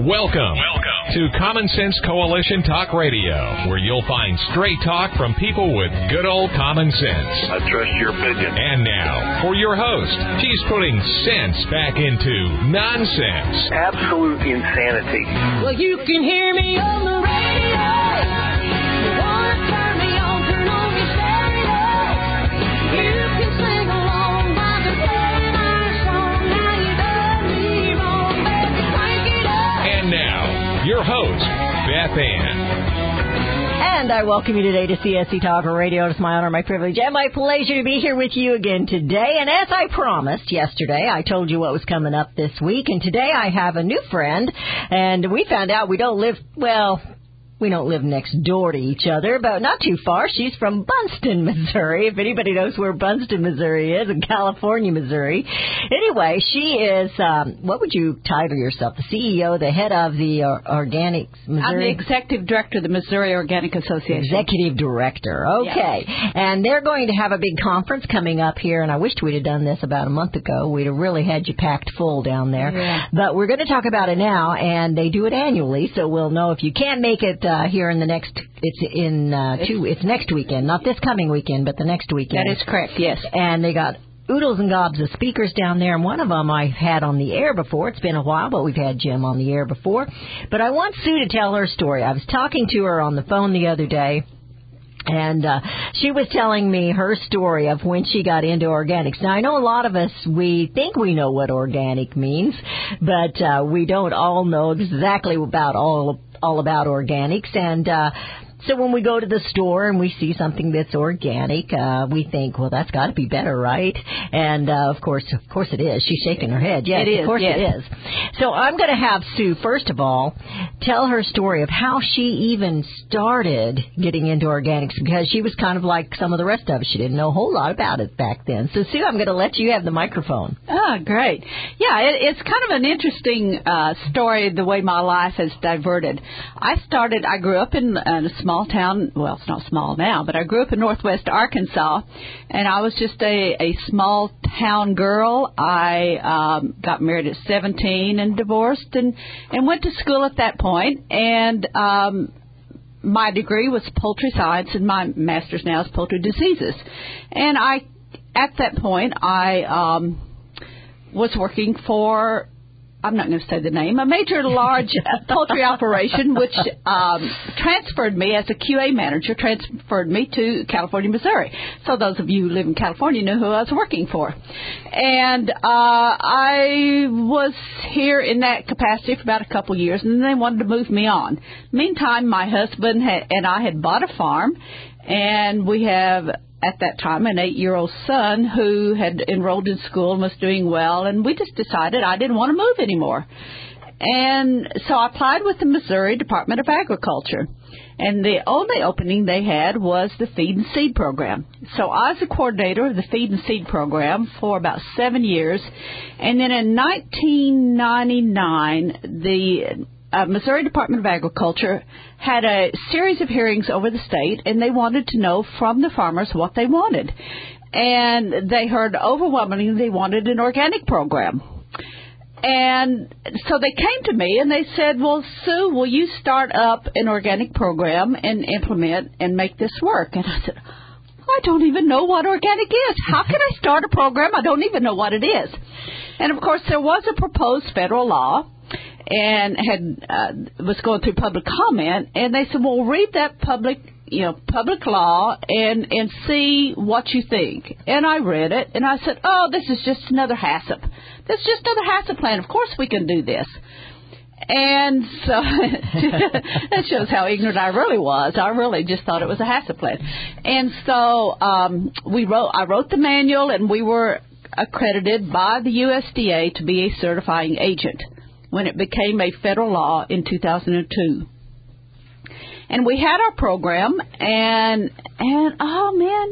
Welcome to Common Sense Coalition Talk Radio, where you'll find straight talk from people with good old common sense. I trust your opinion. And now, for your host, she's putting sense back into nonsense. Absolute insanity. Well, you can hear me on the radio. You want to turn me on, turn on your stereo. You can sing along while they're playing our song. Now you done me wrong, baby, crank it up. And now, your host, Beth Ann. And I welcome you today to CSC Talk Radio. It's my honor, my privilege, and my pleasure to be here with you again today. And as I promised yesterday, I told you what was coming up this week. And today I have a new friend. And we found out we don't live next door to each other, but not too far. She's from Bunston, Missouri, if anybody knows where Bunston, Missouri is, in California, Missouri. Anyway, she is, what would you title yourself? The CEO, the head of the Organics Missouri? I'm the executive director of the Missouri Organic Association. Executive director. Okay. Yes. And they're going to have a big conference coming up here, and I wished we'd have done this about a month ago. We'd have really had you packed full down there. Yeah. But we're going to talk about it now, and they do it annually, so we'll know if you can't make it here in the next, it's next weekend, not this coming weekend, but the next weekend. That is correct, yes. And they got oodles and gobs of speakers down there, and one of them I've had on the air before. It's been a while, but we've had Jim on the air before. But I want Sue to tell her story. I was talking to her on the phone the other day, and she was telling me her story of when she got into organics. Now, I know a lot of us, we think we know what organic means, but we don't all know exactly about all about organics. And so when we go to the store and we see something that's organic, we think, well, that's got to be better, right? And of course it is. She's shaking her head. Yes, it is, of course yes. It is. So I'm going to have Sue, first of all, tell her story of how she even started getting into organics, because she was kind of like some of the rest of us. She didn't know a whole lot about it back then. So, Sue, I'm going to let you have the microphone. Oh, great. Yeah, it's kind of an interesting story, the way my life has diverted. I grew up in a small town. Well, it's not small now, but I grew up in northwest Arkansas, and I was just a small town girl. I got married at 17 and divorced and went to school at that point. And my degree was poultry science, and my master's now is poultry diseases. And at that point, I was working for, I'm not going to say the name, a major large poultry operation, which transferred me as a QA manager, transferred me to California, Missouri. So those of you who live in California know who I was working for. And I was here in that capacity for about a couple of years, and then they wanted to move me on. Meantime, my husband and I had bought a farm, and we have, at that time, an 8-year-old son who had enrolled in school and was doing well, and we just decided I didn't want to move anymore. And so I applied with the Missouri Department of Agriculture, and the only opening they had was the Feed and Seed program. So I was the coordinator of the Feed and Seed program for about 7 years, and then in 1999, the Missouri Department of Agriculture had a series of hearings over the state, and they wanted to know from the farmers what they wanted. And they heard overwhelmingly they wanted an organic program. And so they came to me and they said, well, Sue, will you start up an organic program and implement and make this work? And I said, I don't even know what organic is. How can I start a program? I don't even know what it is. And, of course, there was a proposed federal law, and was going through public comment, and they said, well, read that public law and see what you think. And I read it, and I said, oh, this is just another HACCP. This is just another HACCP plan. Of course we can do this. And so that shows how ignorant I really was. I really just thought it was a HACCP plan. And so I wrote the manual, and we were accredited by the USDA to be a certifying agent when it became a federal law in 2002. And we had our program, and oh, man,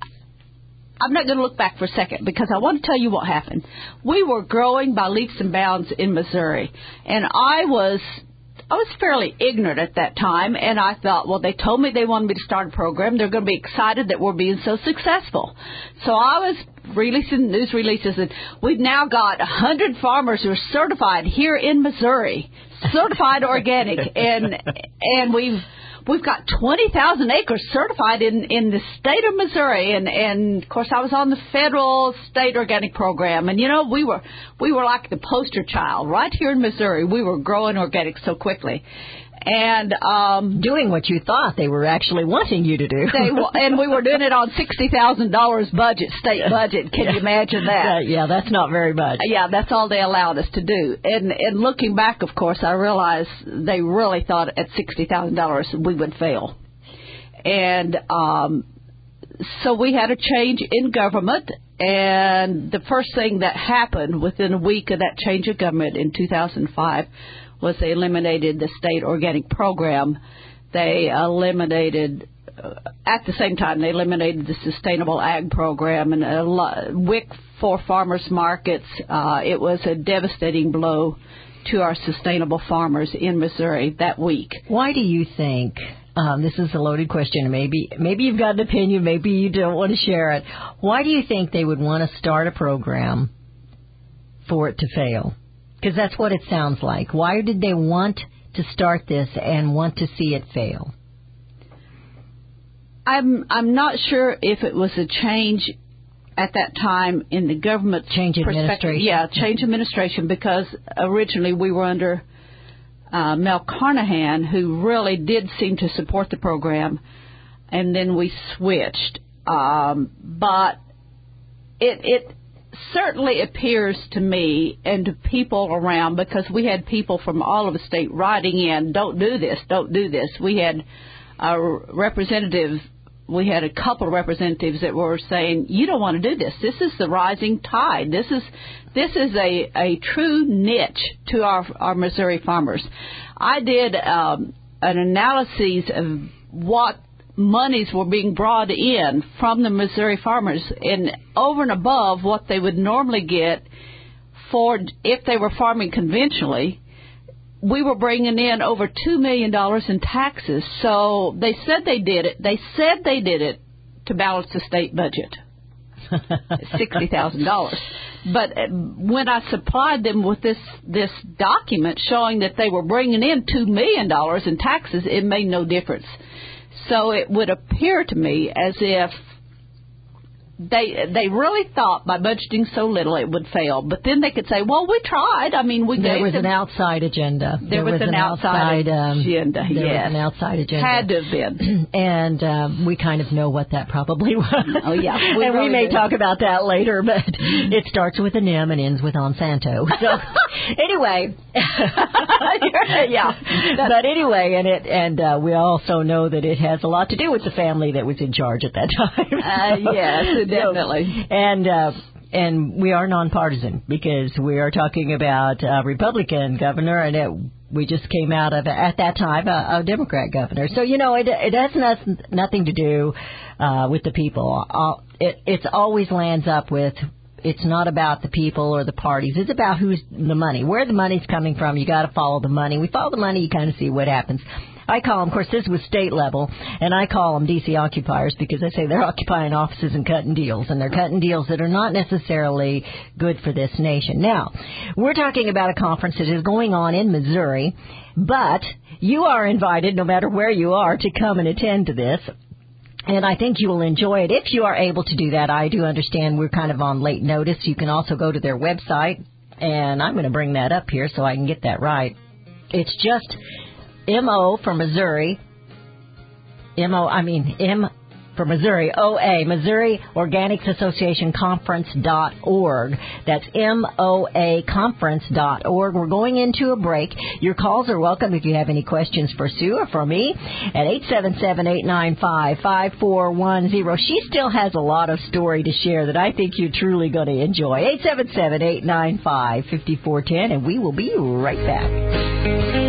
I'm not going to look back for a second because I want to tell you what happened. We were growing by leaps and bounds in Missouri, and I was fairly ignorant at that time, and I thought, well, they told me they wanted me to start a program. They're going to be excited that we're being so successful. So I was releasing news releases, and we've now got 100 farmers who are certified here in Missouri, certified organic, and we've got 20,000 acres certified in the state of Missouri, and of course I was on the federal state organic program, and we were like the poster child right here in Missouri. We were growing organic so quickly. And doing what you thought they were actually wanting you to do. And we were doing it on $60,000 budget, state budget. Can you imagine that? Yeah, that's not very much. Yeah, that's all they allowed us to do. And looking back, of course, I realized they really thought at $60,000 we would fail. And so we had a change in government. And the first thing that happened within a week of that change of government in 2005 was they eliminated the state organic program. They eliminated, at the same time, they eliminated the sustainable ag program and WIC for farmers markets. It was a devastating blow to our sustainable farmers in Missouri that week. Why do you think, this is a loaded question, maybe you've got an opinion, maybe you don't want to share it. Why do you think they would want to start a program for it to fail? Because that's what it sounds like. Why did they want to start this and want to see it fail? I'm not sure if it was a change at that time in the government change administration. Yeah, change administration, because originally we were under Mel Carnahan, who really did seem to support the program, and then we switched. But it certainly appears to me and to people around, because we had people from all over the state writing in, don't do this. We had we had a couple of representatives that were saying, you don't want to do this. This is the rising tide. This is a true niche to our Missouri farmers. I did an analysis of what monies were being brought in from the Missouri farmers, and over and above what they would normally get for if they were farming conventionally, we were bringing in over $2 million in taxes. So they said they did it. They said they did it to balance the state budget, $60,000. But when I supplied them with this document showing that they were bringing in $2 million in taxes, it made no difference. So it would appear to me as if they really thought by budgeting so little it would fail. But then they could say, well, we tried. I mean, there was an outside agenda. There was an outside agenda, There yes. was an outside agenda. Had to have been. And we kind of know what that probably was. Oh, yeah. We may talk about that later, but it starts with an M and ends with Monsanto. So anyway. Yeah. But anyway, and we also know that it has a lot to do with the family that was in charge at that time. Yes, definitely. And we are nonpartisan, because we are talking about a Republican governor, and we just came out of, at that time, a Democrat governor. So, it has nothing to do with the people. It always lands up with, it's not about the people or the parties. It's about who's the money. Where the money's coming from, you got to follow the money. We follow the money, you kind of see what happens. I call them, of course, this was state level, and I call them D.C. occupiers, because I say they're occupying offices and cutting deals, and they're cutting deals that are not necessarily good for this nation. Now, we're talking about a conference that is going on in Missouri, but you are invited, no matter where you are, to come and attend to this. And I think you will enjoy it if you are able to do that. I do understand we're kind of on late notice. You can also go to their website, and I'm going to bring that up here so I can get that right. It's just M for Missouri, M for Missouri, OA, Missouri Organics Association Conference.org. That's MOA Conference.org. We're going into a break. Your calls are welcome if you have any questions for Sue or for me at 877-895-5410. She still has a lot of story to share that I think you're truly going to enjoy. 877-895-5410, and we will be right back.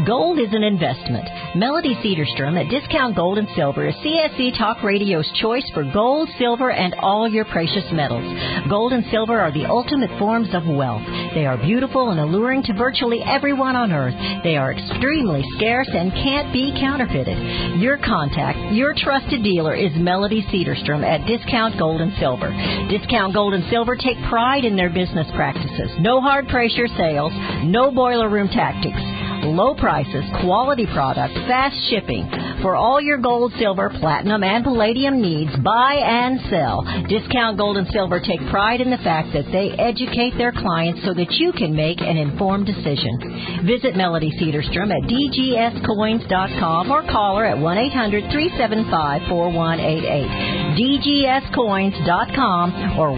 Gold is an investment. Melody Cedarstrom at Discount Gold and Silver is CSC Talk Radio's choice for gold, silver, and all your precious metals. Gold and silver are the ultimate forms of wealth. They are beautiful and alluring to virtually everyone on earth. They are extremely scarce and can't be counterfeited. Your contact, your trusted dealer is Melody Cedarstrom at Discount Gold and Silver. Discount Gold and Silver take pride in their business practices. No hard pressure sales, no boiler room tactics. Low prices, quality product, fast shipping. For all your gold, silver, platinum, and palladium needs, buy and sell. Discount Gold and Silver take pride in the fact that they educate their clients so that you can make an informed decision. Visit Melody Cedarstrom at dgscoins.com or call her at 1-800-375-4188. dgscoins.com or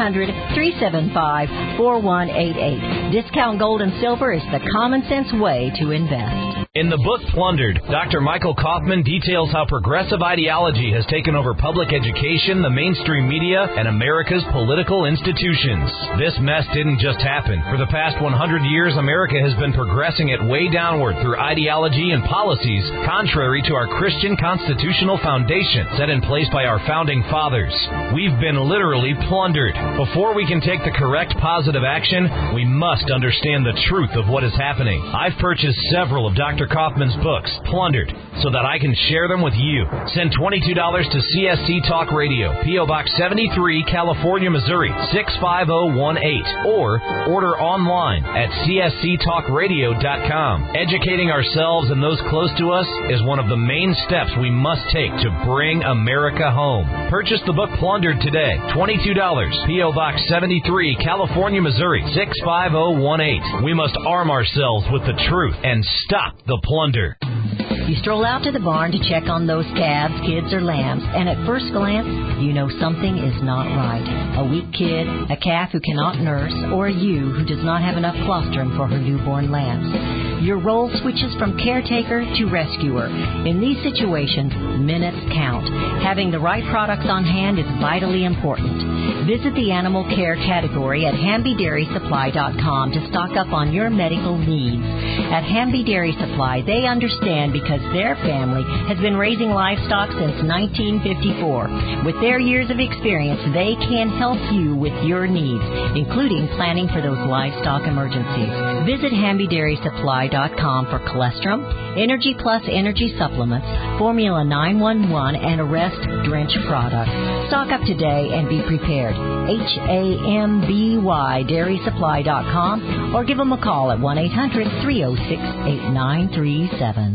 1-800-375-4188. Discount Gold and Silver is the common sense way to invest. In the book Plundered, Dr. Michael Kaufman details how progressive ideology has taken over public education, the mainstream media, and America's political institutions. This mess didn't just happen. For the past 100 years, America has been progressing it way downward through ideology and policies contrary to our Christian constitutional foundation set in place by our founding fathers. We've been literally plundered. Before we can take the correct positive action, we must understand the truth of what is happening. I've purchased several of Dr. Kaufman's books, Plundered, so that I can share them with you. Send $22 to CSC Talk Radio, P.O. Box 73, California, Missouri, 65018, or order online at csctalkradio.com. Educating ourselves and those close to us is one of the main steps we must take to bring America home. Purchase the book Plundered today, $22, P.O. Box 73, California, Missouri, 65018. We must arm ourselves with the truth and stop the plunder. You stroll out to the barn to check on those calves, kids, or lambs, and at first glance, you know something is not right. A weak kid, a calf who cannot nurse, or a ewe who does not have enough colostrum for her newborn lambs. Your role switches from caretaker to rescuer. In these situations, minutes count. Having the right products on hand is vitally important. Visit the animal care category at HambyDairySupply.com to stock up on your medical needs. At Hamby Dairy Supply, they understand because their family has been raising livestock since 1954. With their years of experience, they can help you with your needs, including planning for those livestock emergencies. Visit HambyDairySupply.com for colostrum, Energy Plus energy supplements, Formula 911, and Arrest Drench products. Stock up today and be prepared. HAMBY DairySupply.com or give them a call at 1-800-306-8937.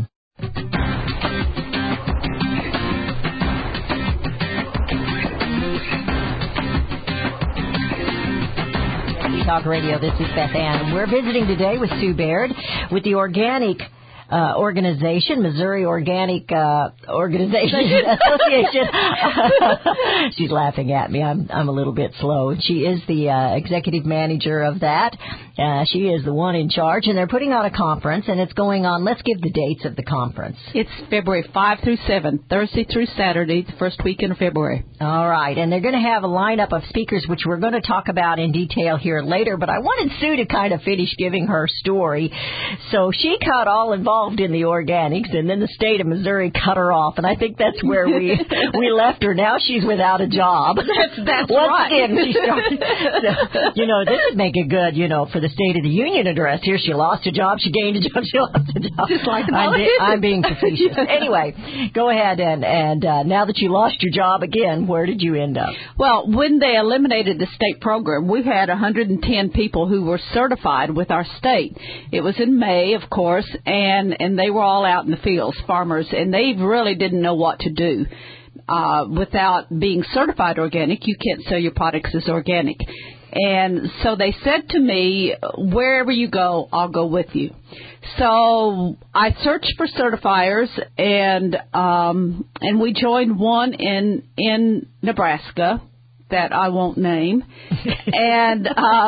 Talk Radio, this is Beth Ann. We're visiting today with Sue Baird with the Organic organization, Missouri Organic Organization Association. She's laughing at me. I'm a little bit slow. She is the executive manager of that. She is the one in charge, and they're putting on a conference, and it's going on. Let's give the dates of the conference. It's February 5 through 7, Thursday through Saturday, the first weekend of February. All right, and they're going to have a lineup of speakers, which we're going to talk about in detail here later, but I wanted Sue to kind of finish giving her story. So she got all involved in the organics, and then the state of Missouri cut her off, and I think that's where we left her. Now she's without a job. That's Once right. again, she started, so, this would make it good, for the State of the Union address. Here, she lost a job, she gained a job, she lost a job. Just like I'm being facetious. Anyway, go ahead, and now that you lost your job again, where did you end up? Well, when they eliminated the state program, we had 110 people who were certified with our state. It was in May, of course, and they were all out in the fields, farmers, and they really didn't know what to do. Without being certified organic, you can't sell your products as organic. And so they said to me, wherever you go, I'll go with you. So I searched for certifiers, and we joined one in Nebraska that I won't name, and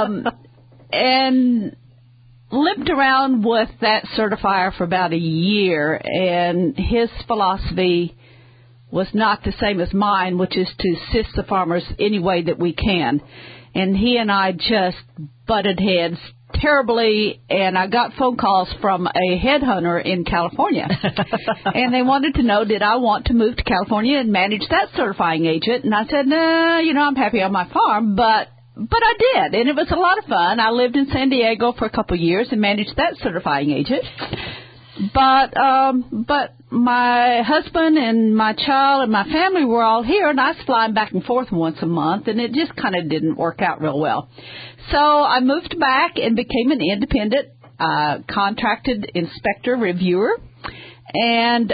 lived around with that certifier for about a year, and his philosophy was not the same as mine, which is to assist the farmers any way that we can. And he and I just butted heads terribly, and I got phone calls from a headhunter in California. And they wanted to know, did I want to move to California and manage that certifying agent? And I said, no, I'm happy on my farm, but I did, and it was a lot of fun. I lived in San Diego for a couple of years and managed that certifying agent. But my husband and my child and my family were all here, and I was flying back and forth once a month, and it just kind of didn't work out real well. So I moved back and became an independent contracted inspector reviewer, and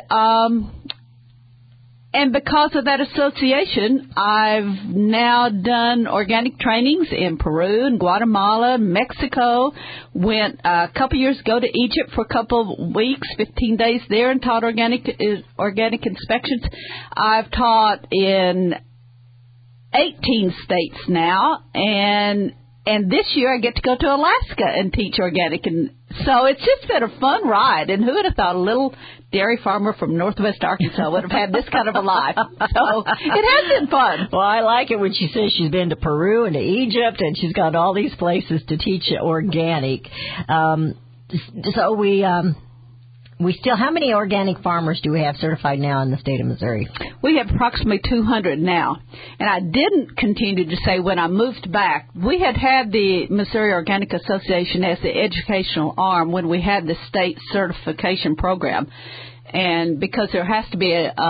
because of that association, I've now done organic trainings in Peru and Guatemala, Mexico. Went a couple years ago to Egypt for a couple of weeks, 15 days there, and taught organic inspections. I've taught in 18 states now, and this year I get to go to Alaska and teach organic. And so it's just been a fun ride. And who would have thought a little dairy farmer from northwest Arkansas would have had this kind of a life? So it has been fun. Well, I like it when she says she's been to Peru and to Egypt, and she's gone to all these places to teach organic. So we still, how many organic farmers do we have certified now in the state of Missouri? We have approximately 200 now. And I didn't continue to say when I moved back, we had the Missouri Organic Association as the educational arm when we had the state certification program. And because there has to be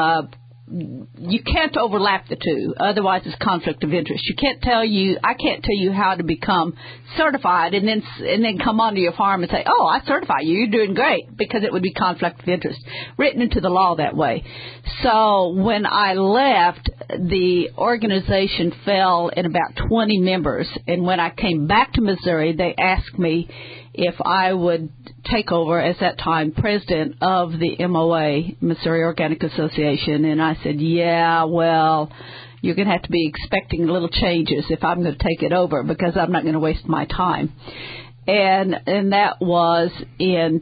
you can't overlap the two, otherwise it's conflict of interest. I can't tell you how to become certified and then come onto your farm and say, oh, I certify you, you're doing great, because it would be conflict of interest, written into the law that way. So when I left, the organization fell in about 20 members, and when I came back to Missouri, they asked me if I would take over as that time president of the MOA, Missouri Organic Association, and I said, yeah, well, you're going to have to be expecting little changes if I'm going to take it over, because I'm not going to waste my time. And that was in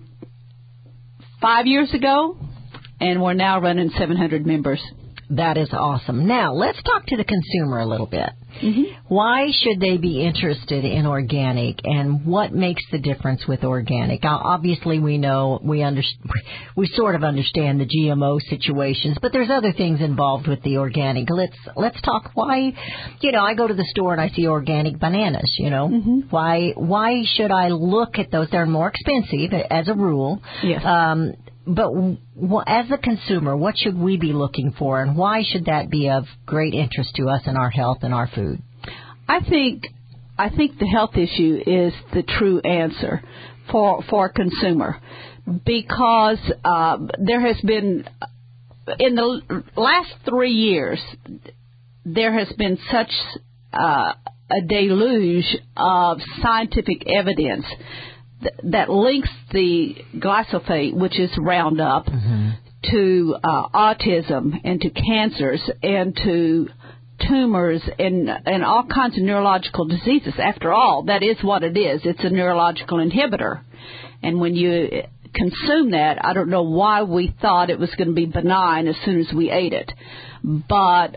5 years ago, and we're now running 700 members. That is awesome. Now, let's talk to the consumer a little bit. Mm-hmm. Why should they be interested in organic, and what makes the difference with organic? Now, obviously, we know, we sort of understand the GMO situations, but there's other things involved with the organic. Let's talk why, I go to the store and I see organic bananas, Mm-hmm. Why should I look at those? They're more expensive as a rule. Yes. But as a consumer, what should we be looking for, and why should that be of great interest to us in our health and our food? I think the health issue is the true answer for a consumer, because there has been, in the last 3 years, there has been such a deluge of scientific evidence that links the glyphosate, which is Roundup, mm-hmm. to autism and to cancers and to tumors and all kinds of neurological diseases. After all, that is what it is. It's a neurological inhibitor. And when you consume that, I don't know why we thought it was going to be benign as soon as we ate it. But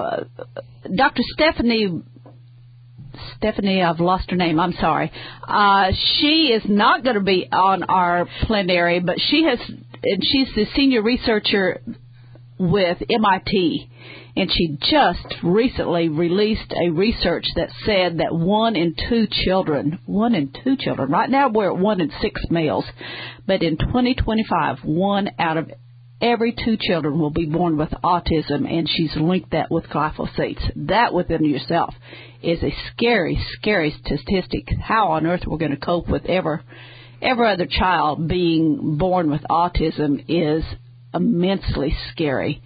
Dr. Stephanie, I've lost her name, I'm sorry. She is not going to be on our plenary, but she's the senior researcher with MIT, and she just recently released a research that said that 1 in 2 children, right now we're at 1 in 6 males, but in 2025, 1 out of every 2 children will be born with autism, and she's linked that with glyphosate. That within yourself is a scary, scary statistic. How on earth we're going to cope with every other child being born with autism is immensely scary.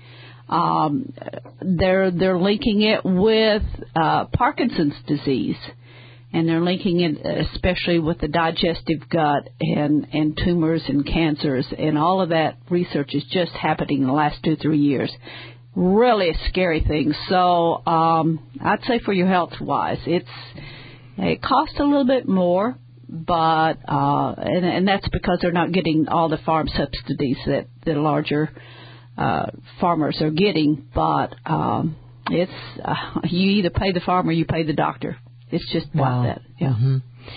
They're linking it with Parkinson's disease, and they're linking it especially with the digestive gut and tumors and cancers, and all of that research is just happening in the last 2-3 years. Really a scary thing. So I'd say for your health wise, it costs a little bit more, but and that's because they're not getting all the farm subsidies that the larger farmers are getting. But it's you either pay the farmer or you pay the doctor. It's just about that. Yeah. Mm-hmm.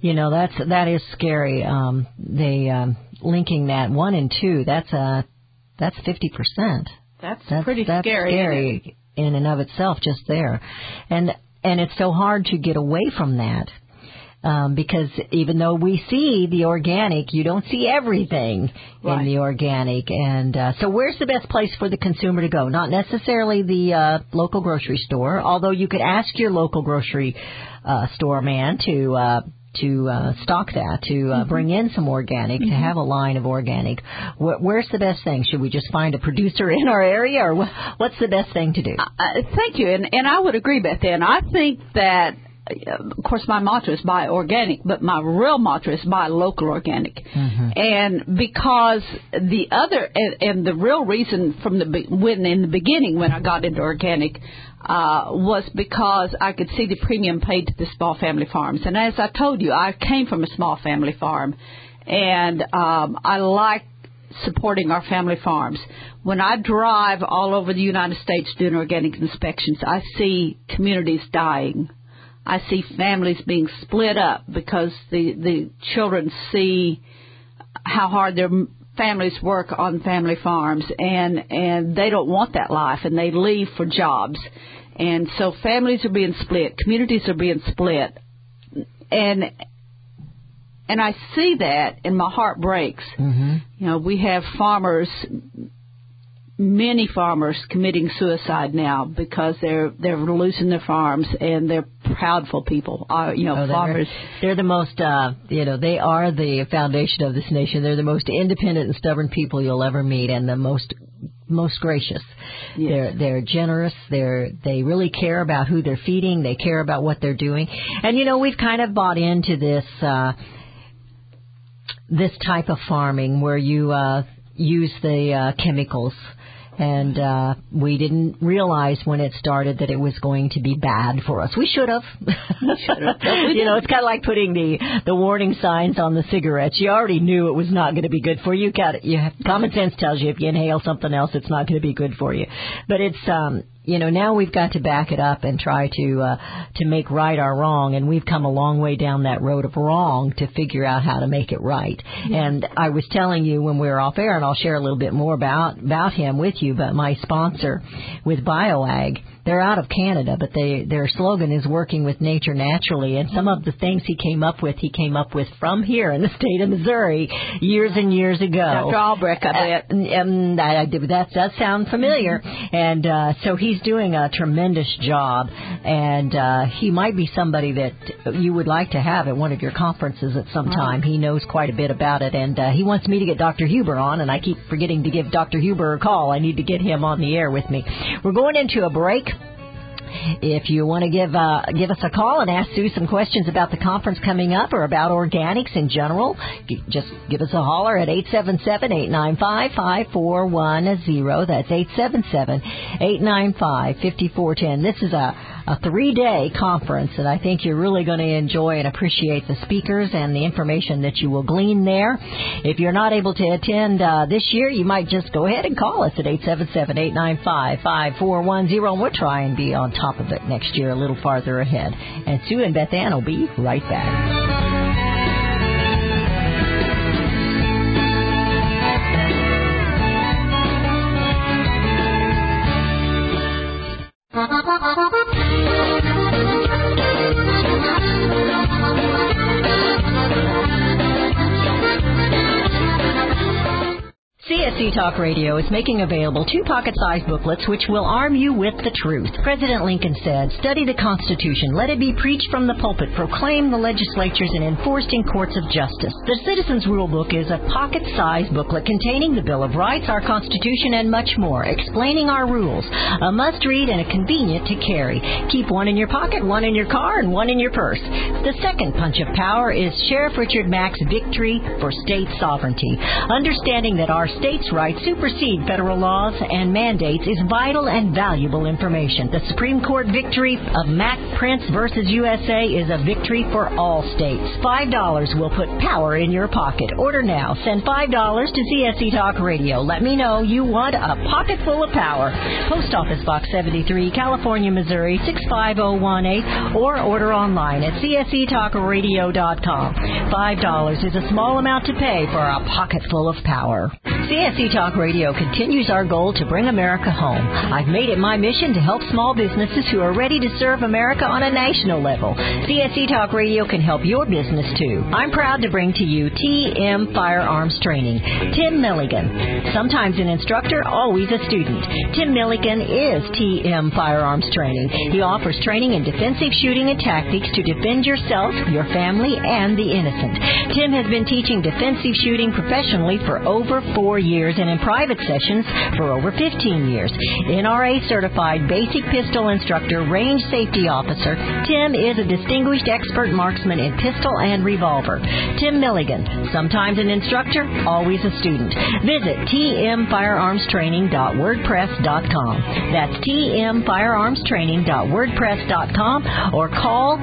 That is scary. Linking that 1 and 2, that's 50%. That's pretty scary in and of itself, just there, and it's so hard to get away from that. Because even though we see the organic, you don't see everything in the organic. And so where's the best place for the consumer to go? Not necessarily the local grocery store, although you could ask your local grocery store man to stock that, to bring in some organic, to have a line of organic. Where's the best thing? Should we just find a producer in our area, or what's the best thing to do? Thank you. And I would agree, Beth Ann. I think that, of course, my mantra is buy organic, but my real mantra is buy local organic. And because the other, and the real reason in the beginning when I got into organic was because I could see the premium paid to the small family farms. And as I told you, I came from a small family farm, and I like supporting our family farms. When I drive all over the United States doing organic inspections, I see communities dying. I see families being split up because the children see how hard their families work on family farms, and they don't want that life, and they leave for jobs. And so families are being split, communities are being split, and I see that, and my heart breaks. We have farmers, many farmers committing suicide now because they're losing their farms, and they're proudful people. Farmers. They're the most, they are the foundation of this nation. They're the most independent and stubborn people you'll ever meet, and the most gracious. Yes. They're generous. They really care about who they're feeding. They care about what they're doing. And we've kind of bought into this type of farming where you use the chemicals. And we didn't realize when it started that it was going to be bad for us. We should have. It's kind of like putting the warning signs on the cigarettes. You already knew it was not going to be good for you. Common sense tells you if you inhale something else, it's not going to be good for you. But it's now we've got to back it up and try to make right our wrong, and we've come a long way down that road of wrong to figure out how to make it right. And I was telling you when we were off air, and I'll share a little bit more about him with you, but my sponsor with BioAg, they're out of Canada, but their slogan is working with nature naturally, and some of the things he came up with from here in the state of Missouri years and years ago. Dr. Albrecht, I bet. That does sound familiar. And so he's doing a tremendous job, and he might be somebody that you would like to have at one of your conferences at some time. He knows quite a bit about it, and he wants me to get Dr. Huber on, and I keep forgetting to give Dr. Huber a call. I need to get him on the air with me. We're going into a break. If you want to give us a call and ask Sue some questions about the conference coming up or about organics in general, just give us a holler at 877-895-5410. That's 877-895-5410. This is a 3-day conference, and I think you're really going to enjoy and appreciate the speakers and the information that you will glean there. If you're not able to attend this year, you might just go ahead and call us at 877-895-5410, and we'll try and be on top of it next year a little farther ahead. And Sue and Beth Ann will be right back. CSC Talk Radio is making available 2 pocket-sized booklets which will arm you with the truth. President Lincoln said, "Study the Constitution. Let it be preached from the pulpit, proclaimed the legislatures, and enforced in courts of justice." The Citizens Rule Book is a pocket-sized booklet containing the Bill of Rights, our Constitution, and much more, explaining our rules. A must-read and a convenient to carry. Keep one in your pocket, one in your car, and one in your purse. The second punch of power is Sheriff Richard Mack's Victory for State Sovereignty. Understanding that our states states' rights supersede federal laws and mandates is vital and valuable information. The Supreme Court victory of Mac Prince versus USA is a victory for all states. $5 will put power in your pocket. Order now. Send $5 to CSC Talk Radio. Let me know you want a pocket full of power. Post Office Box 73, California, Missouri 65018, or order online at csctalkradio.com. $5 is a small amount to pay for a pocket full of power. CSC Talk Radio continues our goal to bring America home. I've made it my mission to help small businesses who are ready to serve America on a national level. CSC Talk Radio can help your business too. I'm proud to bring to you TM Firearms Training. Tim Milligan, sometimes an instructor, always a student. Tim Milligan is TM Firearms Training. He offers training in defensive shooting and tactics to defend yourself, your family, and the innocent. Tim has been teaching defensive shooting professionally for over 4 years and in private sessions for over 15 years. NRA certified basic pistol instructor, range safety officer, Tim is a distinguished expert marksman in pistol and revolver. Tim Milligan, sometimes an instructor, always a student. Visit tmfirearmstraining.wordpress.com. That's tmfirearmstraining.wordpress.com or call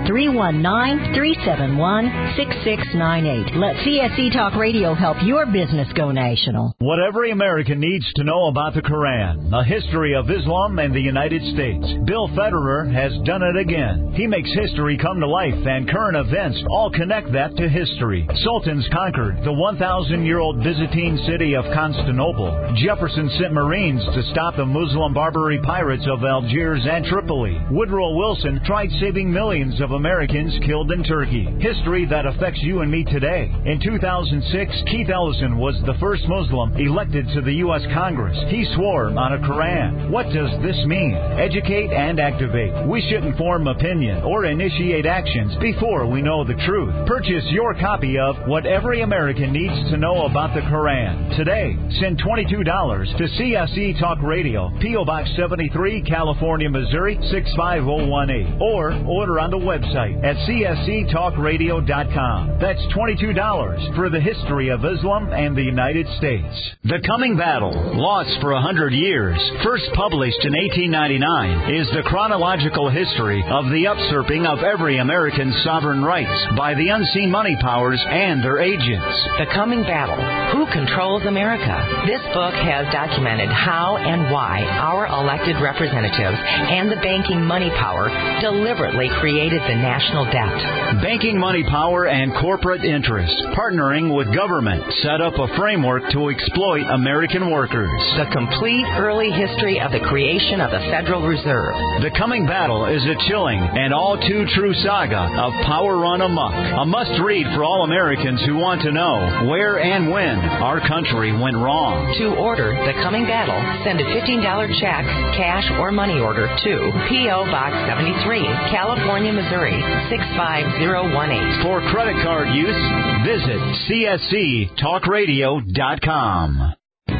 319-371-6698. Let CSC Talk Radio help your business go national. What every American needs to know about the Quran, a history of Islam and the United States. Bill Federer has done it again. He makes history come to life, and current events all connect that to history. Sultans conquered the 1,000-year-old Byzantine city of Constantinople. Jefferson sent Marines to stop the Muslim Barbary pirates of Algiers and Tripoli. Woodrow Wilson tried saving millions of Americans killed in Turkey. History that affects you and me today. In 2006, Keith Ellison was the first Muslim elected to the U.S. Congress. He swore on a Quran. What does this mean? Educate and activate. We shouldn't form opinion or initiate actions before we know the truth. Purchase your copy of What Every American Needs to Know About the Quran today. Send $22 to CSC Talk Radio, P.O. Box 73, California, Missouri 65018, or order on the website at csctalkradio.com. That's $22 for the history of Islam and the United States. The Coming Battle, Lost for 100 Years, first published in 1899, is the chronological history of the usurping of every American's sovereign rights by the unseen money powers and their agents. The Coming Battle, Who Controls America? This book has documented how and why our elected representatives and the banking money power deliberately created the national debt. Banking money power and corporate interests, partnering with government, set up a framework to exploit American workers. The complete early history of the creation of the Federal Reserve. The Coming Battle is a chilling and all too true saga of power run amok. A must-read for all Americans who want to know where and when our country went wrong. To order The Coming Battle, send a $15 check, cash or money order to P.O. Box 73, California, Missouri 65018. For credit card use, visit csctalkradio.com.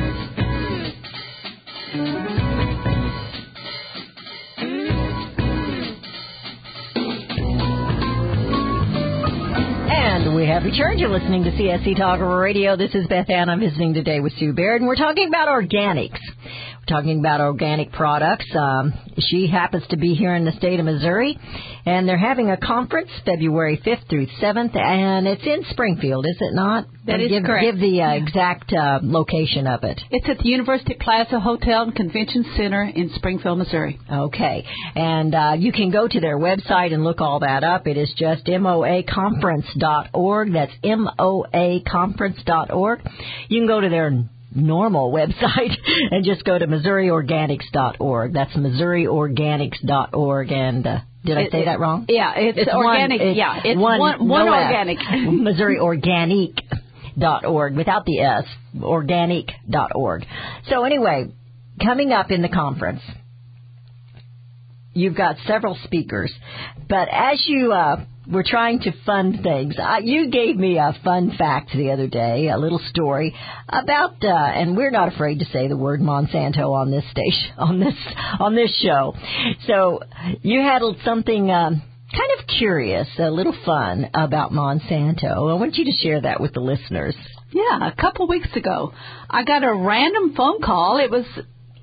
And we have returned. You're listening to CSC Talk Radio. This is Beth Ann. I'm visiting today with Sue Baird, and we're talking about organics. We're talking about organic products. She happens to be here in the state of Missouri, and they're having a conference February 5th through 7th, and it's in Springfield, is it not? That is correct. Give the exact location of it. It's at the University Plaza Hotel and Convention Center in Springfield, Missouri. Okay. And you can go to their website and look all that up. It is just moaconference.org. That's moaconference.org. You can go to their normal website and just go to MissouriOrganics.org. That's MissouriOrganics.org. And did I say that wrong? Yeah, it's organic. It's one organic. MissouriOrganic.org without the S. Organic.org. So anyway, coming up in the conference, you've got several speakers, but as you were trying to fund things, you gave me a fun fact the other day, a little story about, and we're not afraid to say the word Monsanto on this station, on this show. So you had something kind of curious, a little fun about Monsanto. I want you to share that with the listeners. Yeah, a couple weeks ago, I got a random phone call. It was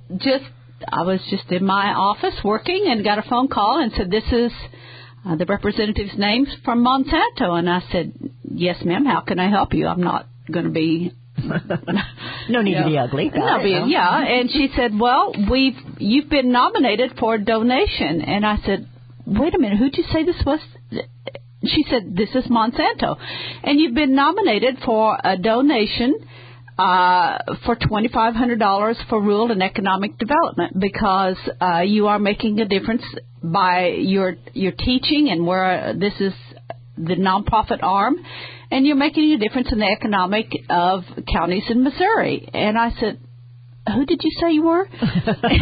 I was just in my office working and got a phone call and said, this is the representative's name's from Monsanto. And I said, yes, ma'am, how can I help you? I'm not going to be... No need to be ugly. Yeah, and she said, well, you've been nominated for a donation. And I said, wait a minute, who'd you say this was? She said, this is Monsanto. And you've been nominated for a donation for $2,500 for rural and economic development because you are making a difference by your teaching and where this is the nonprofit arm, and you're making a difference in the economic of counties in Missouri. And I said, who did you say you were? And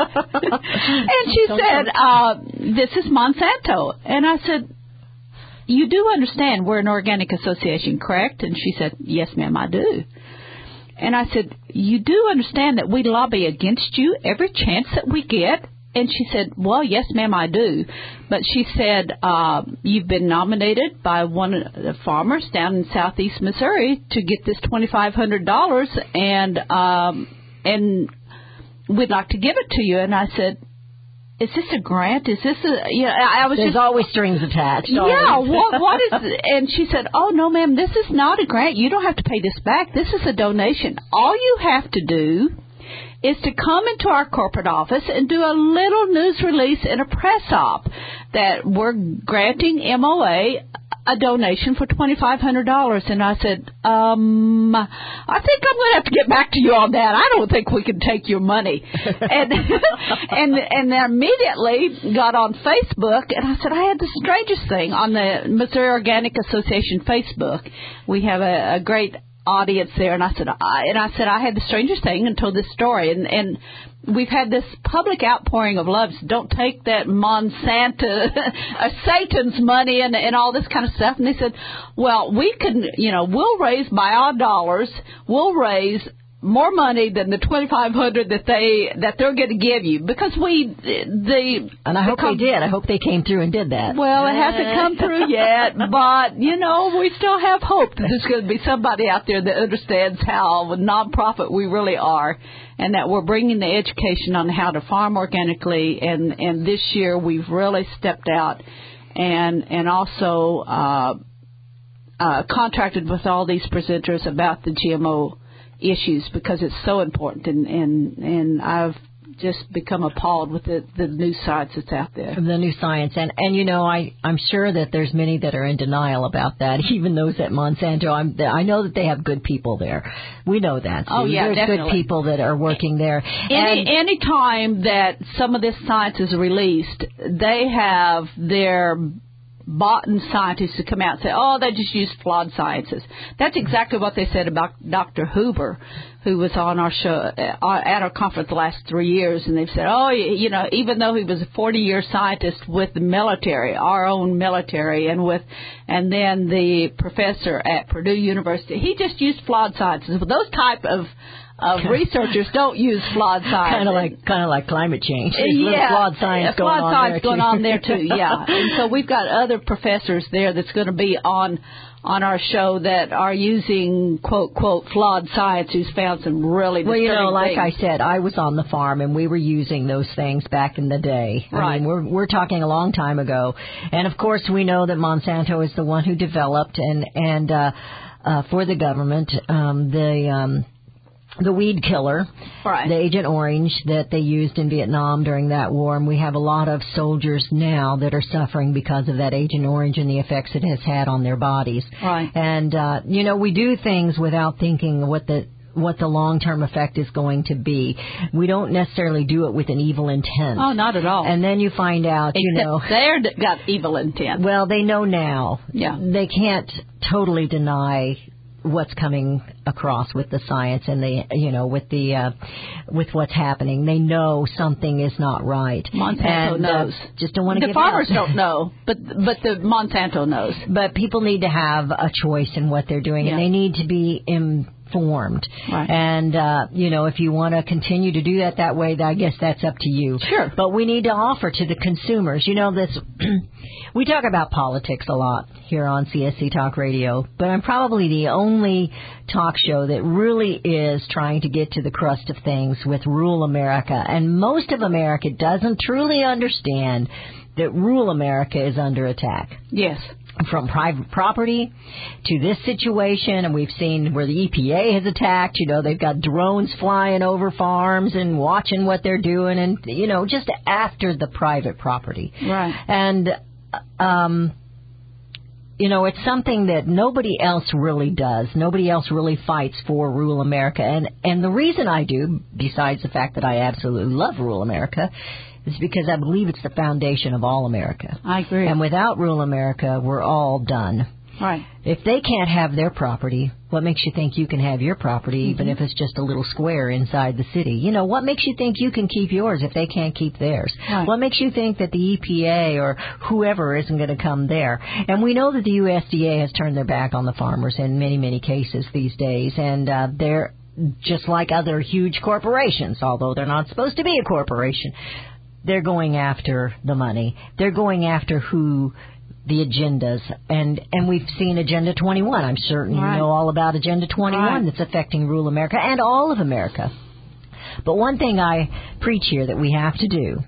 she said, this is Monsanto. And I said, you do understand we're an organic association, correct? And she said, yes, ma'am, I do. And I said, you do understand that we lobby against you every chance that we get? And she said, well, yes, ma'am, I do. But she said, you've been nominated by one of the farmers down in southeast Missouri to get this $2,500, and we'd like to give it to you. And I said, is this a grant? Is this a, There's always strings attached. Yeah, what is it? And she said, oh, no, ma'am, this is not a grant. You don't have to pay this back. This is a donation. All you have to do is to come into our corporate office and do a little news release and a press op that we're granting MOA a donation for $2,500. And I said, I think I'm going to have to get back to you on that. I don't think we can take your money. and then immediately got on Facebook, and I said, I had the strangest thing on the Missouri Organic Association Facebook. We have a great audience there, and I said I had the strangest thing and told this story, and we've had this public outpouring of love. Don't take that Monsanto, Satan's money and all this kind of stuff. And they said, well, we can, we'll raise by our dollars, we'll raise more money than the $2,500 that they're going to give you, because and I hope they did. I hope they came through and did that. Well, it hasn't come through yet, but we still have hope that there's going to be somebody out there that understands how nonprofit we really are, and that we're bringing the education on how to farm organically. And this year we've really stepped out and also contracted with all these presenters about the GMO issues, because it's so important, and I've just become appalled with the new science that's out there. The new science, and I'm sure that there's many that are in denial about that, even those at Monsanto. I know that they have good people there. We know that. Oh, yeah, there's definitely good people that are working there. Any time that some of this science is released, they have their bought-in scientists to come out and say, oh, they just use flawed sciences. That's exactly what they said about Dr. Huber, who was on our show at our conference the last 3 years, and they've said, oh, even though he was a 40-year scientist with the military, our own military, and then the professor at Purdue University, he just used flawed sciences. Well, those type of researchers don't use flawed science. Kind of like climate change. There's flawed science going on there too. Yeah, and so we've got other professors there that's going to be on our show that are using quote flawed science, who's found some really disturbing like things. I said, I was on the farm and we were using those things back in the day. Right. I mean, we're talking a long time ago, and of course we know that Monsanto is the one who developed and for the government the weed killer, right, the Agent Orange that they used in Vietnam during that war. And we have a lot of soldiers now that are suffering because of that Agent Orange and the effects it has had on their bodies. Right. And, we do things without thinking what the long-term effect is going to be. We don't necessarily do it with an evil intent. Oh, not at all. And then you find out, they've got evil intent. Well, they know now. Yeah. They can't totally deny what's coming across with the science and with what's happening. They know something is not right. Monsanto knows. Just don't want to give out. The farmers don't know, but the Monsanto knows. But people need to have a choice in what they're doing, and they need to be formed. Right. And, if you want to continue to do that way, I guess that's up to you. Sure. But we need to offer to the consumers. We talk about politics a lot here on CSC Talk Radio, but I'm probably the only talk show that really is trying to get to the crust of things with rural America. And most of America doesn't truly understand that rural America is under attack. Yes. From private property to this situation, and we've seen where the EPA has attacked. They've got drones flying over farms and watching what they're doing, and just after the private property. Right. And it's something that nobody else really does. Nobody else really fights for rural America, and the reason I do, besides the fact that I absolutely love rural America, is because I believe it's the foundation of all America. I agree. And without rural America, we're all done. Right. If they can't have their property, what makes you think you can have your property, even if it's just a little square inside the city? What makes you think you can keep yours if they can't keep theirs? Right. What makes you think that the EPA or whoever isn't going to come there? And we know that the USDA has turned their back on the farmers in many, many cases these days, and they're just like other huge corporations, although they're not supposed to be a corporation. They're going after the money. They're going after the agendas. And we've seen Agenda 21. I'm certain you know all about Agenda 21 that's affecting rural America and all of America. But one thing I preach here that we have to do,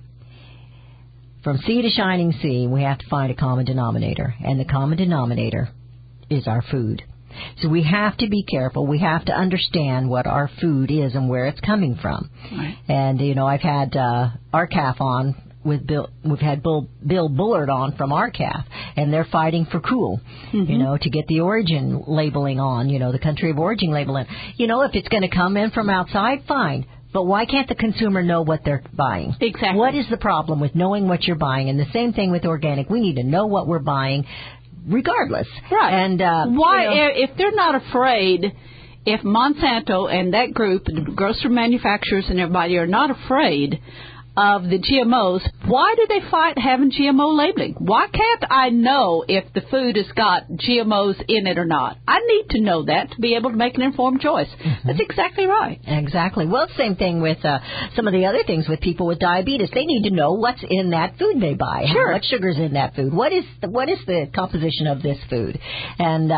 from sea to shining sea, we have to find a common denominator. And the common denominator is our food. So we have to be careful. We have to understand what our food is and where it's coming from. Right. And, I've had RCAF on with Bill. We've had Bill Bullard on from RCAF, and they're fighting for cool, to get the origin labeling on, the country of origin labeling. If it's going to come in from outside, fine. But why can't the consumer know what they're buying? Exactly. What is the problem with knowing what you're buying? And the same thing with organic. We need to know what we're buying regardless. Right. And why, if they're not afraid, if Monsanto and that group, the grocery manufacturers and everybody are not afraid of the GMOs, why do they fight having GMO labeling? Why can't I know if the food has got GMOs in it or not? I need to know that to be able to make an informed choice. That's exactly right. Exactly. Well, same thing with some of the other things with people with diabetes. They need to know what's in that food they buy. Sure. How much sugar's in that food? What is the composition of this food? And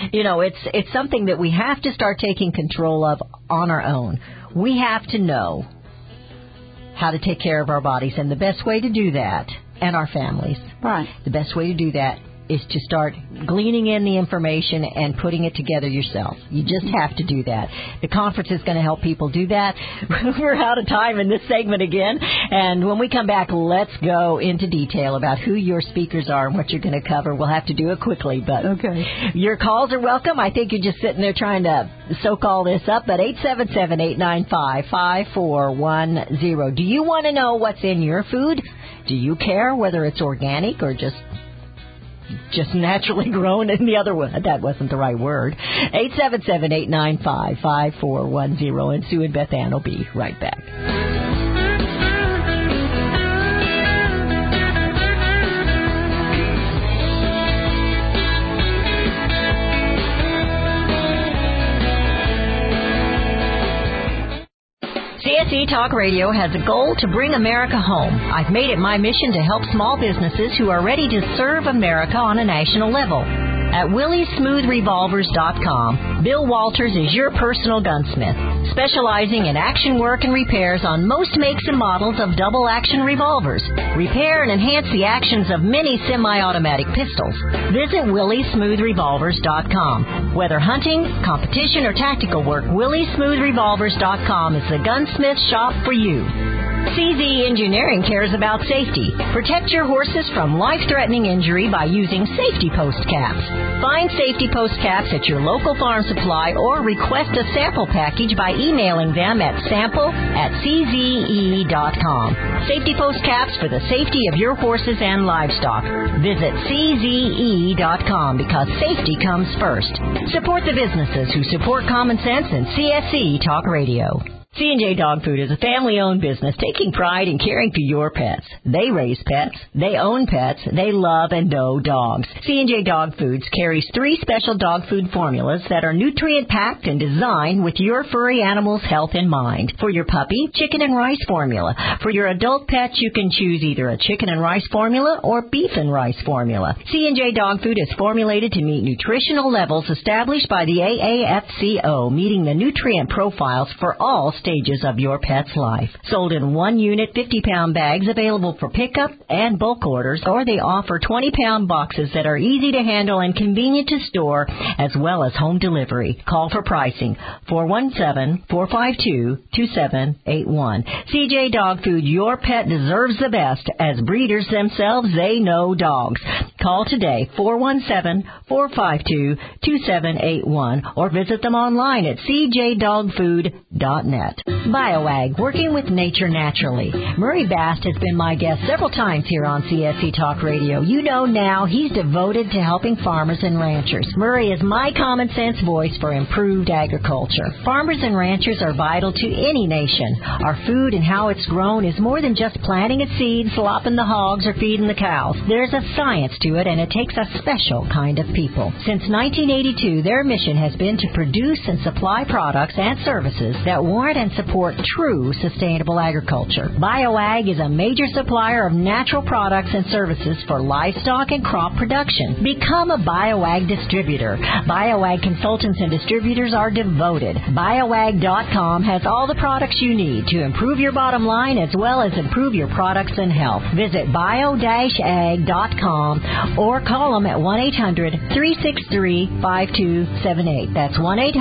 it's something that we have to start taking control of on our own. We have to know how to take care of our bodies, and the best way to do that, and our families. Right. The best way to do that is to start gleaning in the information and putting it together yourself. You just have to do that. The conference is going to help people do that. We're out of time in this segment again. And when we come back, let's go into detail about who your speakers are and what you're going to cover. We'll have to do it quickly, but your calls are welcome. I think you're just sitting there trying to soak all this up, but 877-895-5410. Do you want to know what's in your food? Do you care whether it's organic or just naturally grown? And the other one, that wasn't the right word. 877-895-5410. And Sue and Beth Ann will be right back. CSE Talk Radio has a goal to bring America home. I've made it my mission to help small businesses who are ready to serve America on a national level. At WillieSmoothRevolvers.com, Bill Walters is your personal gunsmith, specializing in action work and repairs on most makes and models of double-action revolvers. Repair and enhance the actions of many semi-automatic pistols. Visit WillieSmoothRevolvers.com. Whether hunting, competition, or tactical work, WillieSmoothRevolvers.com is the gunsmith shop for you. CZ Engineering cares about safety. Protect your horses from life-threatening injury by using safety post caps. Find safety post caps at your local farm supply or request a sample package by emailing them at sample@czee.com. Safety post caps for the safety of your horses and livestock. Visit czee.com because safety comes first. Support the businesses who support common sense and CSC Talk Radio. C&J Dog Food is a family-owned business taking pride in caring for your pets. They raise pets, they own pets, they love and know dogs. C&J Dog Foods carries 3 special dog food formulas that are nutrient-packed and designed with your furry animal's health in mind. For your puppy, chicken and rice formula. For your adult pet, you can choose either a chicken and rice formula or beef and rice formula. C&J Dog Food is formulated to meet nutritional levels established by the AAFCO, meeting the nutrient profiles for all stages of your pet's life. Sold in 1-unit 50-pound bags available for pickup and bulk orders, or they offer 20-pound boxes that are easy to handle and convenient to store, as well as home delivery. Call for pricing, 417-452-2781. CJ Dog Food, your pet deserves the best. As breeders themselves, they know dogs. Call today, 417-452-2781, or visit them online at cjdogfood.net. BioAg, working with nature naturally. Murray Bast has been my guest several times here on CSC Talk Radio. You know now he's devoted to helping farmers and ranchers. Murray is my common sense voice for improved agriculture. Farmers and ranchers are vital to any nation. Our food and how it's grown is more than just planting a seed, slopping the hogs, or feeding the cows. There's a science to it, and it takes a special kind of people. Since 1982, their mission has been to produce and supply products and services that warrant and support true sustainable agriculture. BioAg is a major supplier of natural products and services for livestock and crop production. Become a BioAg distributor. BioAg consultants and distributors are devoted. BioAg.com has all the products you need to improve your bottom line as well as improve your products and health. Visit bio-ag.com or call them at 1-800-363-5278. That's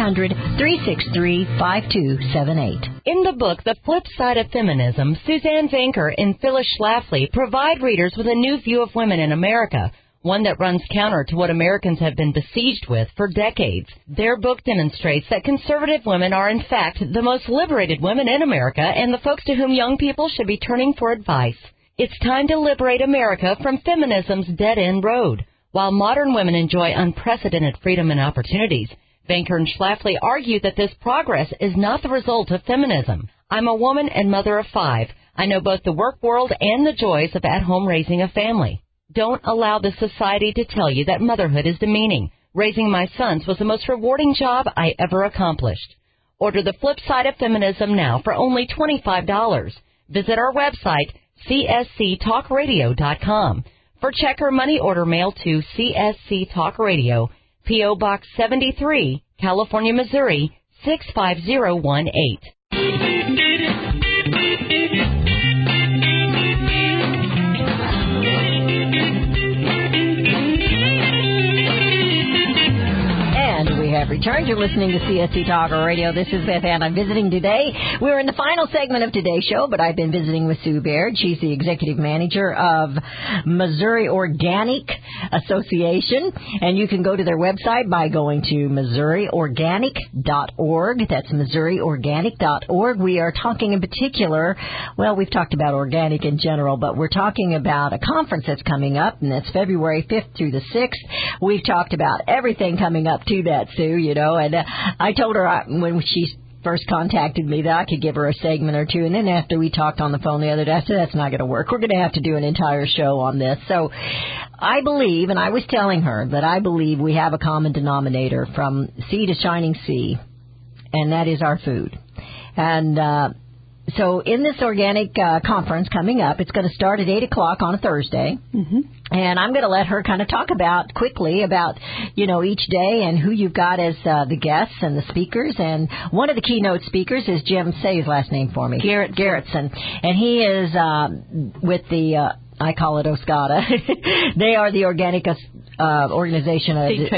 1-800-363-5278. In the book, The Flip Side of Feminism, Suzanne Vanker and Phyllis Schlafly provide readers with a new view of women in America, one that runs counter to what Americans have been besieged with for decades. Their book demonstrates that conservative women are, in fact, the most liberated women in America and the folks to whom young people should be turning for advice. It's time to liberate America from feminism's dead-end road. While modern women enjoy unprecedented freedom and opportunities, Vanker and Schlafly argue that this progress is not the result of feminism. I'm a woman and mother of 5. I know both the work world and the joys of at-home raising a family. Don't allow the society to tell you that motherhood is demeaning. Raising my sons was the most rewarding job I ever accomplished. Order The Flip Side of Feminism now for only $25. Visit our website, csctalkradio.com. For check or money order, mail to CSC Talk Radio, P.O. Box 73, California, Missouri, 65018. Have returned. You're listening to CSC Talk Radio. This is Beth Ann. I'm visiting today. We're in the final segment of today's show, but I've been visiting with Sue Baird. She's the executive manager of Missouri Organic Association, and you can go to their website by going to MissouriOrganic.org. That's MissouriOrganic.org. We are talking in particular, well, we've talked about organic in general, but we're talking about a conference that's coming up, and that's February 5th through the 6th. We've talked about everything coming up to that, Sue, you know, and I told her when she first contacted me that I could give her a segment or two, and then after we talked on the phone the other day, I said, that's not going to work. We're going to have to do an entire show on this. So I believe, and I was telling her that I believe we have a common denominator from sea to shining sea, and that is our food. And so in this organic conference coming up, it's going to start at 8 o'clock on a Thursday. Mm-hmm. And I'm going to let her kind of talk quickly about, you know, each day and who you've got as the guests and the speakers. And one of the keynote speakers is Jim, say his last name for me. Garrettson. And he is with the, I call it OSCADA. They are the organic organization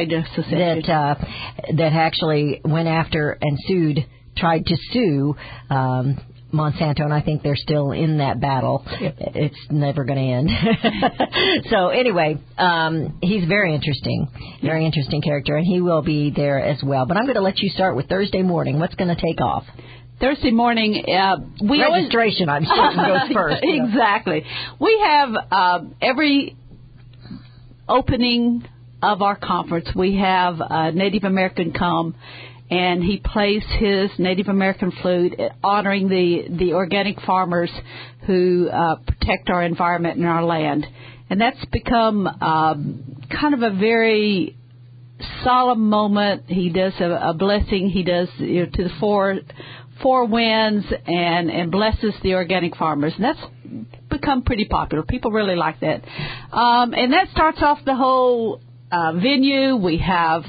that actually went after and tried to sue Monsanto, and I think they're still in that battle. Yep. It's never going to end. So anyway, he's very interesting character, and he will be there as well. But I'm going to let you start with Thursday morning. What's going to take off? Thursday morning, registration, I'm sure, goes first. Exactly. We have every opening of our conference, we have a Native American come and he plays his Native American flute, honoring the organic farmers who protect our environment and our land. And that's become kind of a very solemn moment. He does a blessing. He does to the four winds and blesses the organic farmers. And that's become pretty popular. People really like that. And that starts off the whole venue. We have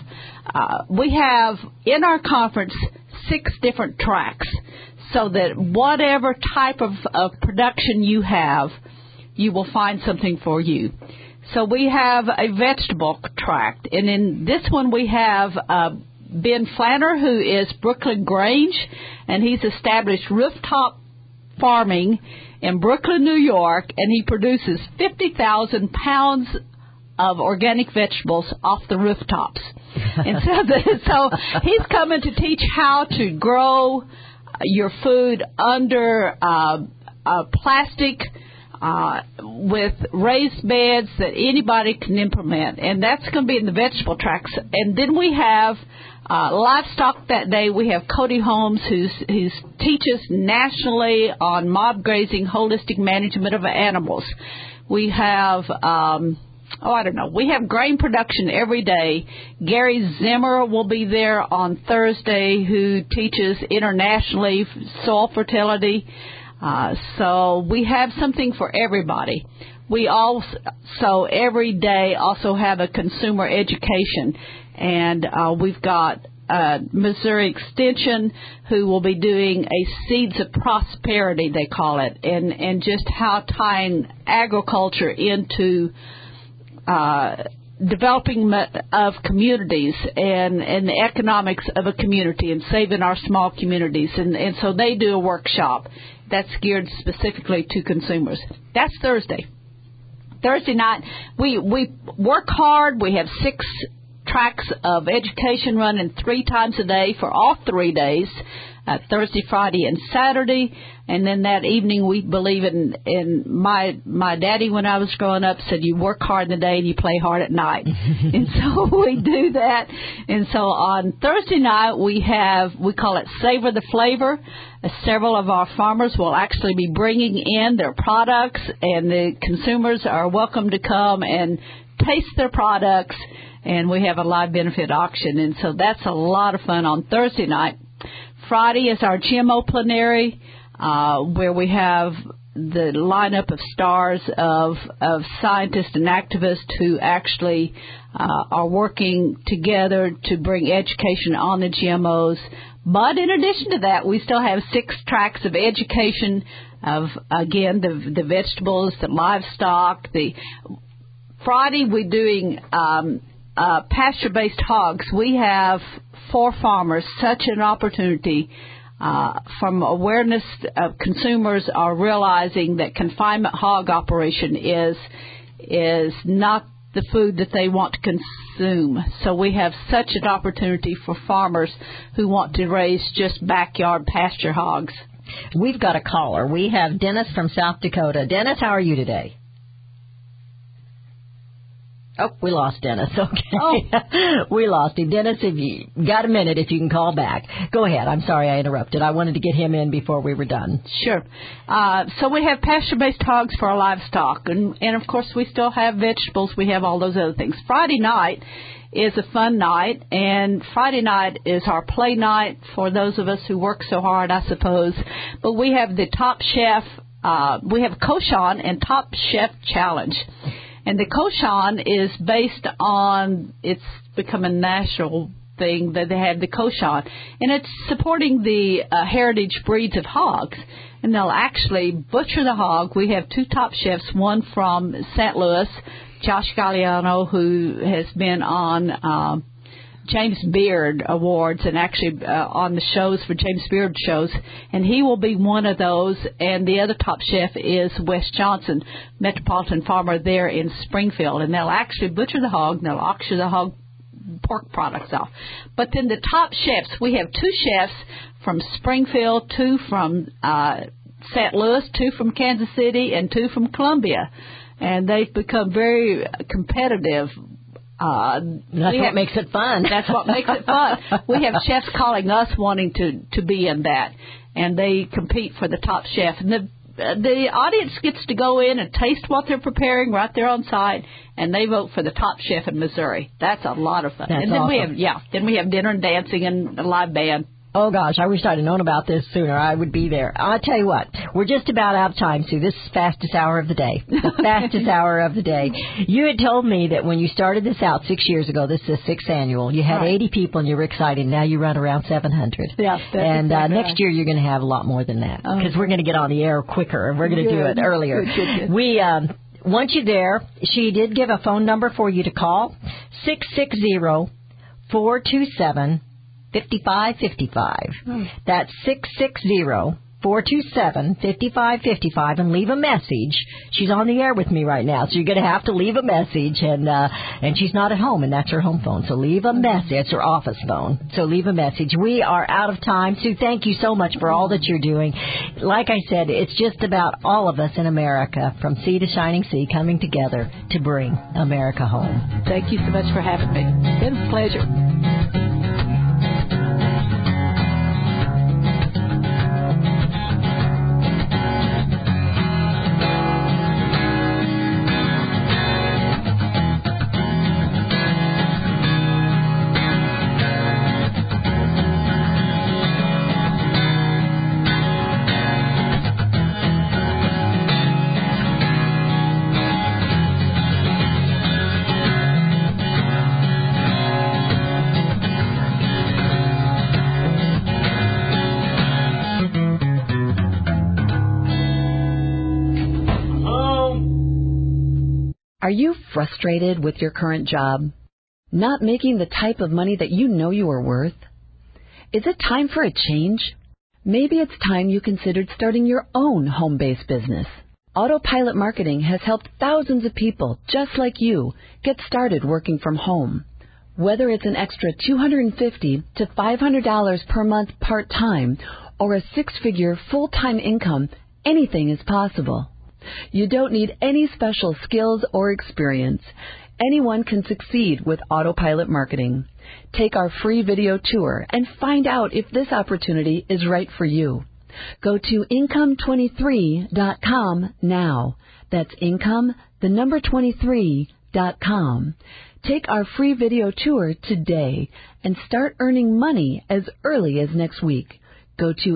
in our conference 6 different tracks, so that whatever type of production you have, you will find something for you. So we have a vegetable tract, and in this one we have Ben Flanner, who is Brooklyn Grange, and he's established rooftop farming in Brooklyn, New York, and he produces 50,000 pounds of organic vegetables off the rooftops. And so he's coming to teach how to grow your food under plastic with raised beds that anybody can implement. And that's going to be in the vegetable tracks. And then we have livestock that day. We have Cody Holmes, who teaches nationally on mob grazing, holistic management of animals. We have we have grain production every day. Gary Zimmer will be there on Thursday, who teaches internationally soil fertility. So we have something for everybody. We also every day also have a consumer education, and we've got Missouri Extension, who will be doing a Seeds of Prosperity, they call it, and just how tying agriculture into developing of communities and the economics of a community and saving our small communities. And so they do a workshop that's geared specifically to consumers. That's Thursday. Thursday night, we work hard. We have 6 tracks of education running 3 times a day for all 3 days, Thursday, Friday, and Saturday. And then that evening, we believe in my daddy, when I was growing up, said you work hard in the day and you play hard at night. And so we do that. And so on Thursday night, we call it Savor the Flavor. Several of our farmers will actually be bringing in their products, and the consumers are welcome to come and taste their products. And we have a live benefit auction. And so that's a lot of fun on Thursday night. Friday is our GMO plenary, where we have the lineup of stars of scientists and activists who actually are working together to bring education on the GMOs. But in addition to that, we still have 6 tracks of education of, again, the vegetables, the livestock. Friday, we're doing pasture-based hogs. We have 4 farmers, such an opportunity. From awareness of consumers are realizing that confinement hog operation is not the food that they want to consume. So we have such an opportunity for farmers who want to raise just backyard pasture hogs. We've got a caller. We have Dennis from South Dakota. Dennis, how are you today? Oh, we lost Dennis. Okay. Oh. We lost him. Dennis, if you got a minute, if you can call back. Go ahead. I'm sorry I interrupted. I wanted to get him in before we were done. Sure. So we have pasture-based hogs for our livestock. And, of course, we still have vegetables. We have all those other things. Friday night is a fun night. And Friday night is our play night for those of us who work so hard, I suppose. But we have the Top Chef. We have Koshan and Top Chef Challenge. And the Koshan is based on, it's become a national thing that they have the Koshan. And it's supporting the heritage breeds of hogs. And they'll actually butcher the hog. We have 2 top chefs, one from St. Louis, Josh Galliano, who has been on James Beard Awards and actually on the shows for James Beard shows, and he will be one of those. And the other top chef is Wes Johnson, Metropolitan Farmer there in Springfield, and they'll actually butcher the hog and they'll auction the hog pork products off. But then the top chefs, we have 2 chefs from Springfield, 2 from St. Louis, 2 from Kansas City, and 2 from Columbia, and they've become very competitive That's what makes it fun. That's what makes it fun. We have chefs calling us wanting to be in that, and they compete for the top chef. And the audience gets to go in and taste what they're preparing right there on site, and they vote for the top chef in Missouri. That's a lot of fun. That's and then awesome. we have dinner and dancing and a live band. Oh, gosh, I wish I'd have known about this sooner. I would be there. I'll tell you what, we're just about out of time, Sue. This is fastest hour of the day. The fastest hour of the day. You had told me that when you started this out 6 years ago, this is the 6th annual, you had 80 people and you were excited. Now you run around 700. Yeah, and next year you're going to have a lot more than that because we're going to get on the air quicker and we're going to do it earlier. Good. We want you there. She did give a phone number for you to call, 660-427-5555. That's 660-427-5555 and leave a message. She's on the air with me right now, so you're going to have to leave a message, and she's not at home, and that's her home phone. So leave a message. It's her office phone. So leave a message. We are out of time. Sue, thank you so much for all that you're doing. Like I said, it's just about all of us in America, from sea to shining sea, coming together to bring America home. Thank you so much for having me. It's been a pleasure. Are you frustrated with your current job? Not making the type of money that you know you are worth? Is it time for a change? Maybe it's time you considered starting your own home-based business. Autopilot Marketing has helped thousands of people just like you get started working from home. Whether it's an extra $250 to $500 per month part-time or a six-figure full-time income, anything is possible. You don't need any special skills or experience. Anyone can succeed with Autopilot Marketing. Take our free video tour and find out if this opportunity is right for you. Go to income23.com now. That's income, the number 23.com. Take our free video tour today and start earning money as early as next week. Go to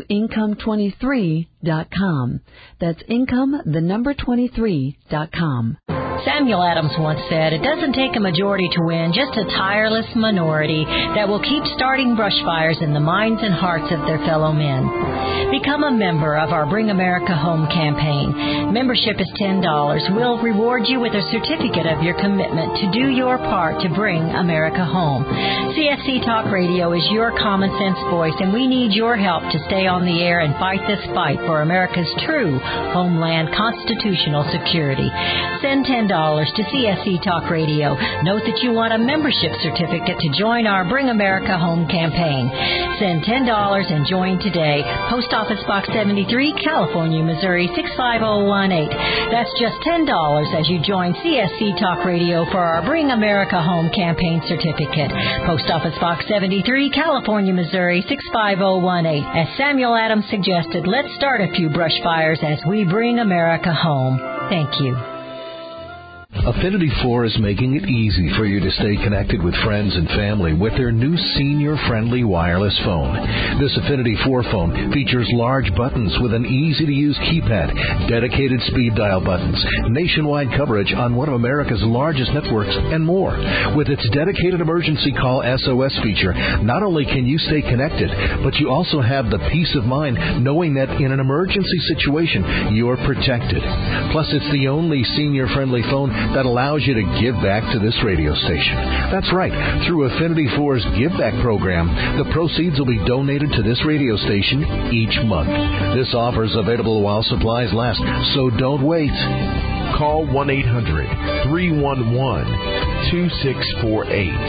income23.com. That's income, the number 23.com. Samuel Adams once said, "It doesn't take a majority to win, just a tireless minority that will keep starting brush fires in the minds and hearts of their fellow men." Become a member of our Bring America Home campaign. Membership is $10. We'll reward you with a certificate of your commitment to do your part to bring America home. CSC Talk Radio is your common sense voice, and we need your help to stay on the air and fight this fight for America's true homeland constitutional security. Send $10 to CSC Talk Radio. Note that you want a membership certificate to join our Bring America Home campaign. Send $10 and join today. Post Office Box 73, California, Missouri 65018. That's just $10 as you join CSC Talk Radio for our Bring America Home campaign certificate. Post Office Box 73, California, Missouri 65018. As Samuel Adams suggested, let's start a few brush fires as we bring America home. Thank you. Affinity 4 is making it easy for you to stay connected with friends and family with their new senior-friendly wireless phone. This Affinity 4 phone features large buttons with an easy-to-use keypad, dedicated speed dial buttons, nationwide coverage on one of America's largest networks, and more. With its dedicated emergency call SOS feature, not only can you stay connected, but you also have the peace of mind knowing that in an emergency situation, you're protected. Plus, it's the only senior-friendly phone that allows you to give back to this radio station. That's right. Through Affinity 4's Give Back program, the proceeds will be donated to this radio station each month. This offer is available while supplies last, so don't wait. Call 1-800-311-2648.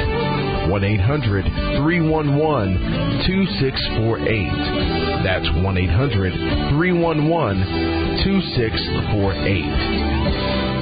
1-800-311-2648. That's 1-800-311-2648.